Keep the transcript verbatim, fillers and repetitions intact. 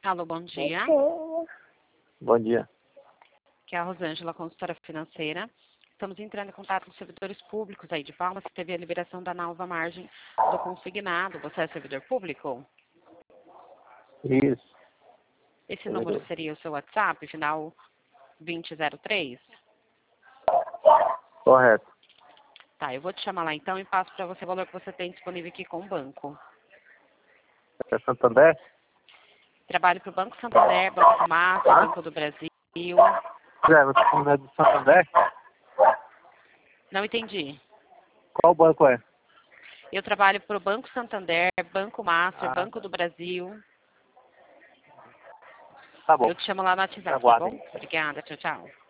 Alô, bom dia. Bom dia. Aqui é a Rosângela, consultora financeira. Estamos entrando em contato com servidores públicos aí de Palmas, que teve a liberação da nova margem do consignado. Você é servidor público? Isso. Esse número seria o seu WhatsApp, final vinte zero três? Correto. Tá, eu vou te chamar lá então e passo para você o valor que você tem disponível aqui com o banco. É Santander? Trabalho para o Banco Santander, Banco Massa, Banco do Brasil. É, você é do Santander? Não entendi. Qual banco é? Eu trabalho para o Banco Santander, Banco Master, Ah, Banco do Brasil. tá bom. Eu te chamo lá no WhatsApp, tá Aguardem. bom? Obrigada, tchau, tchau.